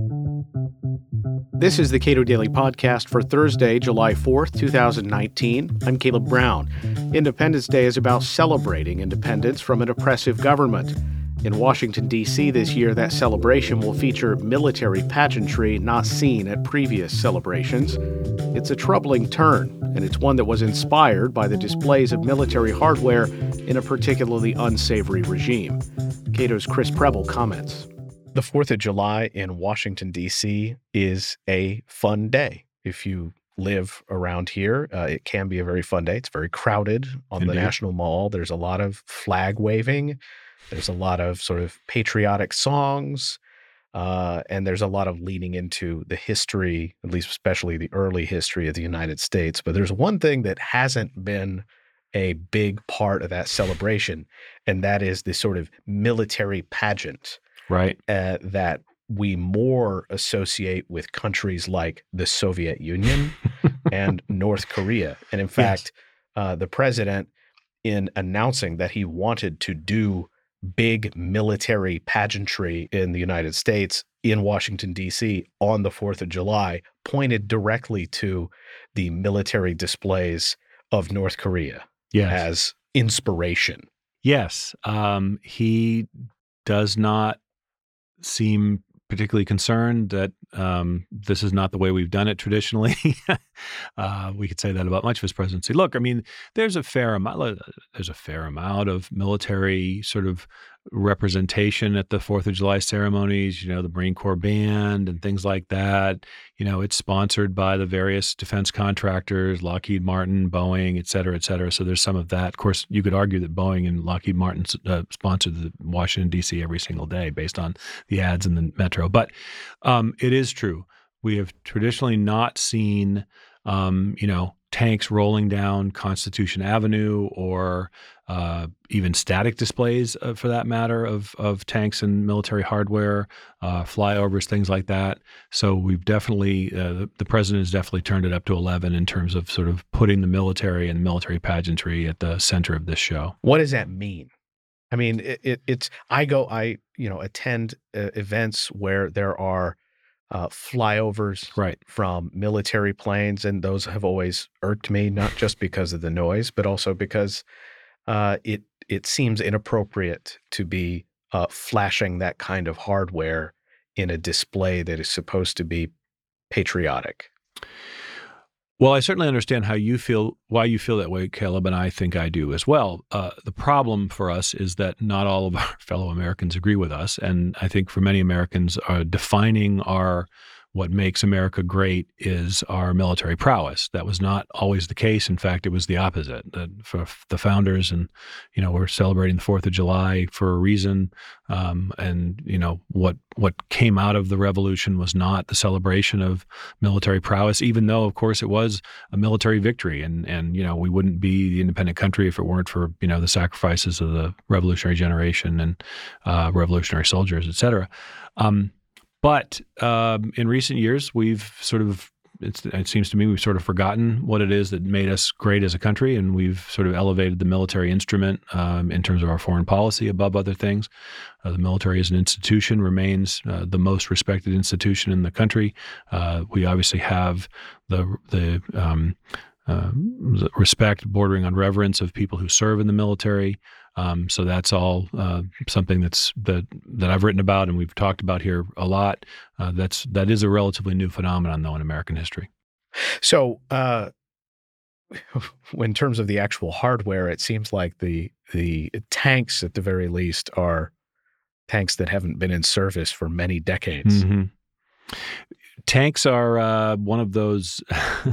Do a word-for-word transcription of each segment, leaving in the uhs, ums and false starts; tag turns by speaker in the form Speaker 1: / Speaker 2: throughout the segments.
Speaker 1: This is the Cato Daily Podcast for Thursday, July fourth, twenty nineteen. I'm Caleb Brown. Independence Day is about celebrating independence from an oppressive government. In Washington, D C this year, that celebration will feature military pageantry not seen at previous celebrations. It's a troubling turn, and it's one that was inspired by the displays of military hardware in a particularly unsavory regime. Cato's Chris Preble comments. The fourth of July in Washington, D C is a fun day. If you live around here, uh, it can be a very fun day. It's very crowded on
Speaker 2: Indeed.
Speaker 1: the National Mall. There's a lot of flag waving. There's a lot of sort of patriotic songs. Uh, and there's a lot of leaning into the history, at least especially the early history of the United States. But there's one thing that hasn't been a big part of that celebration, and that is the sort of military pageant.
Speaker 2: Right.
Speaker 1: Uh, that we more associate with countries like the Soviet Union and North Korea. And in fact, yes. uh, the president, in announcing that he wanted to do big military pageantry in the United States in Washington, D C on the fourth of July, pointed directly to the military displays of North Korea
Speaker 2: yes.
Speaker 1: as inspiration.
Speaker 2: Yes. Um, he does not seem particularly concerned that um, this is not the way we've done it traditionally. uh, we could say that about much of his presidency. Look, I mean, there's a fair amount. There's a fair amount of military sort of representation at the Fourth of July ceremonies. You know, the Marine Corps band and things like that. You know, it's sponsored by the various defense contractors, Lockheed Martin, Boeing, et cetera, et cetera. So there's some of that. Of course, you could argue that Boeing and Lockheed Martin uh, sponsored the Washington, D C every single day based on the ads in the metro. But um, it is true. We have traditionally not seen, um, you know, tanks rolling down Constitution Avenue or uh, even static displays, uh, for that matter, of of tanks and military hardware, uh, flyovers, things like that. So we've definitely, uh, the, the president has definitely turned it up to eleven in terms of sort of putting the military and military pageantry at the center of this show.
Speaker 1: What does that mean? I mean, it, it, it's, I go, I, you know, attend uh, events where there are uh, flyovers
Speaker 2: right.
Speaker 1: from military planes, and those have always irked me, not just because of the noise, but also because uh, it, it seems inappropriate to be uh, flashing that kind of hardware in a display that is supposed to be patriotic.
Speaker 2: Well, I certainly understand how you feel, why you feel that way, Caleb, and I think I do as well. Uh, the problem for us is that not all of our fellow Americans agree with us, and I think for many Americans, uh, defining our what makes America great is our military prowess. That was not always the case. In fact, it was the opposite. That for the founders, and you know, we're celebrating the Fourth of July for a reason. Um, and you know, what what came out of the revolution was not the celebration of military prowess, even though, of course, it was a military victory. And and you know, we wouldn't be the independent country if it weren't for you know the sacrifices of the revolutionary generation and uh, revolutionary soldiers, et cetera. Um, But um, in recent years, we've sort of, it's, it seems to me, we've sort of forgotten what it is that made us great as a country, and we've sort of elevated the military instrument um, in terms of our foreign policy above other things. Uh, the military as an institution remains uh, the most respected institution in the country. Uh, we obviously have the the um, uh, respect bordering on reverence of people who serve in the military. Um, so that's all uh, something that's that that I've written about and we've talked about here a lot. Uh, that's that is a relatively new phenomenon, though, in American history.
Speaker 1: So, uh, in terms of the actual hardware, it seems like the the tanks, at the very least, are tanks that haven't been in service for many decades.
Speaker 2: Mm-hmm. Tanks are uh, one of those.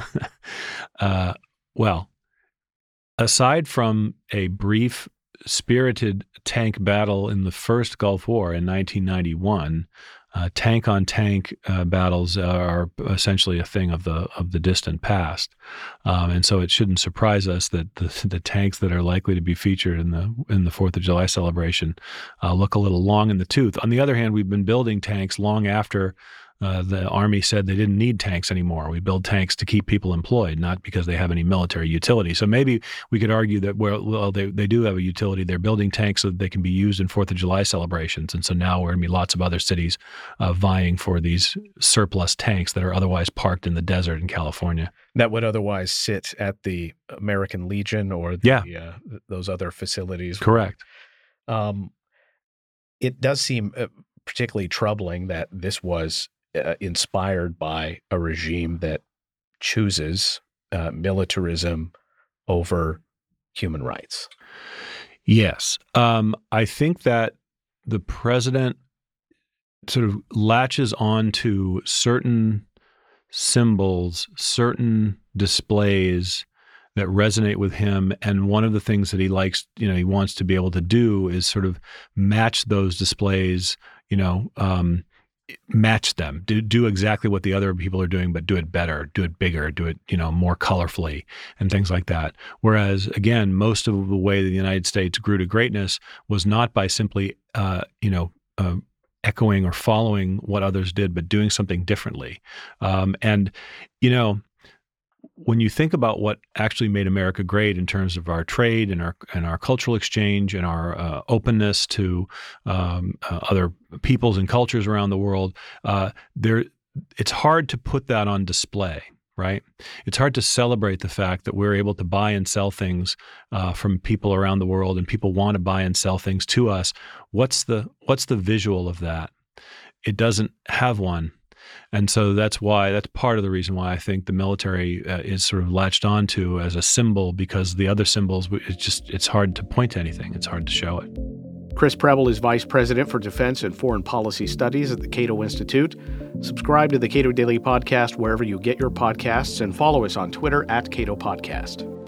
Speaker 2: uh, well, aside from a brief spirited tank battle in the first Gulf War in nineteen ninety-one, uh, tank-on-tank uh, battles are essentially a thing of the of the distant past, um, and so it shouldn't surprise us that the, the tanks that are likely to be featured in the in the Fourth of July celebration uh, look a little long in the tooth. On the other hand, we've been building tanks long after Uh, the Army said they didn't need tanks anymore. We build tanks to keep people employed, not because they have any military utility. So maybe we could argue that, well, well they, they do have a utility. They're building tanks so that they can be used in Fourth of July celebrations. And so now we're going to be lots of other cities uh, vying for these surplus tanks that are otherwise parked in the desert in California.
Speaker 1: That would otherwise sit at the American Legion or the,
Speaker 2: yeah.
Speaker 1: uh, those other facilities.
Speaker 2: Correct.
Speaker 1: Um, it does seem uh, particularly troubling that this was uh, inspired by a regime that chooses uh, militarism over human rights.
Speaker 2: Yes. Um, I think that the president sort of latches on to certain symbols, certain displays that resonate with him. And one of the things that he likes, you know, he wants to be able to do is sort of match those displays, you know, um, match them, do, do exactly what the other people are doing, but do it better, do it bigger, do it, you know, more colorfully and things like that. Whereas, again, most of the way that the United States grew to greatness was not by simply, uh, you know, uh, echoing or following what others did, but doing something differently. Um, and, you know, when you think about what actually made America great in terms of our trade and our and our cultural exchange and our uh, openness to um, uh, other peoples and cultures around the world, uh, there it's hard to put that on display, right? It's hard to celebrate the fact that we're able to buy and sell things uh, from people around the world, and people want to buy and sell things to us. What's the what's the visual of that? It doesn't have one. And so that's why, that's part of the reason why I think the military uh, is sort of latched onto as a symbol, because the other symbols, it's just, it's hard to point to anything. It's hard to show it.
Speaker 1: Chris Preble is Vice President for Defense and Foreign Policy Studies at the Cato Institute. Subscribe to the Cato Daily Podcast wherever you get your podcasts, and follow us on Twitter at Cato Podcast.